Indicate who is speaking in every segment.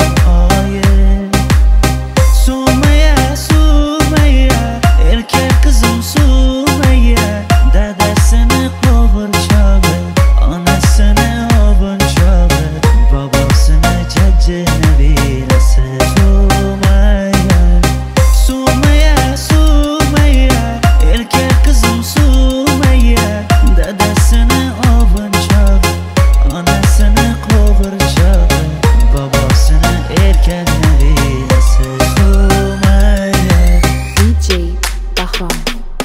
Speaker 1: oyi. Sumaya erkak qizim Sumaya, dadasini qovurchog'i, onasini obunchog'i, bobosini jajji nabirasi. Sumaya erkak qizim Sumaya, dadasini obunchog'i, onasini qovurchog'i, bobosini erkak nabirasi.
Speaker 2: DJ Bahrom.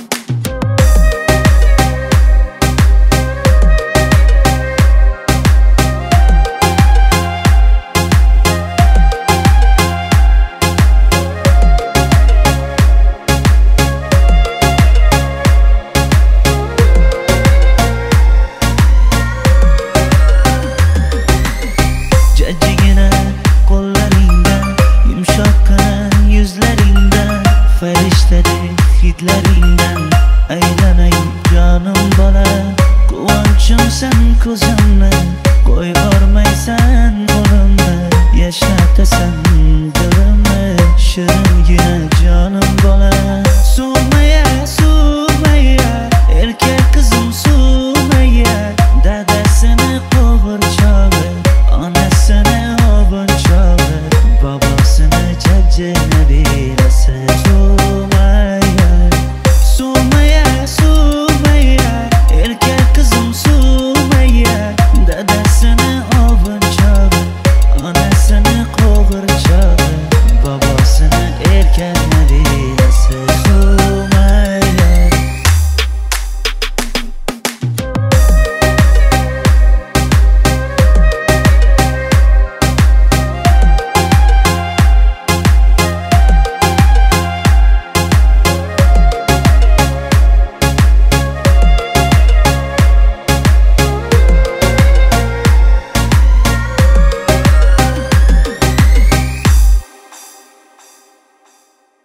Speaker 1: Jajjigina qo'llaringdan, yumshoqqina yuzlaringdan, farishtadek hidlaringdan aylanay jonim bola. Quvonchimsan ko'zimni, qo'y yormaysan qo'limni, yashnatasan